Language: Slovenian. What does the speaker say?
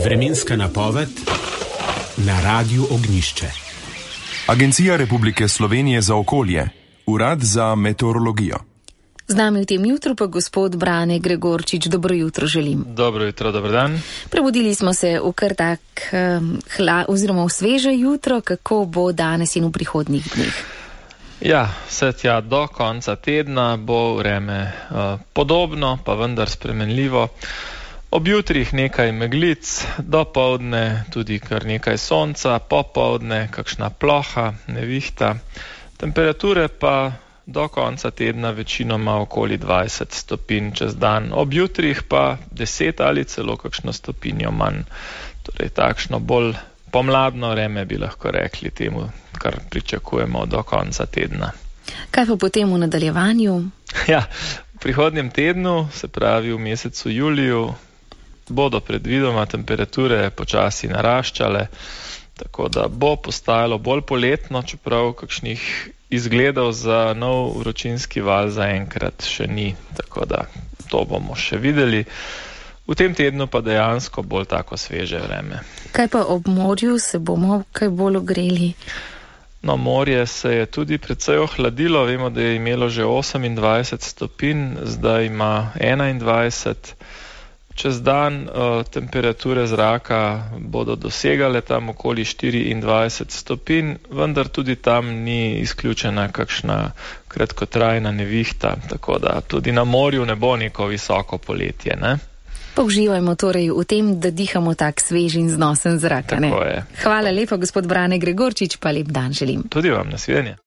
Vremenska napoved na Radiu Ognjišče. Agencija Republike Slovenije za okolje, Urad za meteorologijo. Z nami v tem jutru pa gospod Brane Gregorčič. Dobro jutro želim. Dobro jutro, dober dan. Prebudili smo se v kar tak oziroma v sveže jutro. Kako bo danes in v prihodnjih dneh? Ja, vse tja do konca tedna bo vreme podobno, pa vendar spremenljivo. Ob jutrih nekaj meglic, dopoldne tudi kar nekaj sonca, popoldne kakšna ploha, nevihta. Temperature pa do konca tedna večinoma okoli 20 stopinj čez dan. Ob jutrih pa 10 ali celo kakšno stopinjo manj. Torej takšno bolj pomladno vreme bi lahko rekli temu, kar pričakujemo do konca tedna. Kaj pa potem v nadaljevanju? Ja, v prihodnjem tednu, se pravi v mesecu juliju, bodo predvidoma temperature počasi naraščale, tako da bo postajalo bolj poletno, čeprav kakšnih izgledov za nov vročinski val zaenkrat še ni, tako da to bomo še videli. V tem tednu pa dejansko bolj tako sveže vreme. Kaj pa ob morju, se bomo kaj bolj ogreli? No, morje se je tudi precej ohladilo, vemo, da je imelo že 28 stopinj, zdaj ima 21. Čez dan temperature zraka bodo dosegale tam okoli 24 stopinj, vendar tudi tam ni izključena kakšna kratkotrajna nevihta, tako da tudi na morju ne bo neko visoko poletje, ne? Pa uživajmo torej v tem, da dihamo tak svež in znosen zrak, ne? Tako je. Hvala lepa, gospod Brane Gregorčič, pa lep dan želim. Tudi vam, nasvidenje.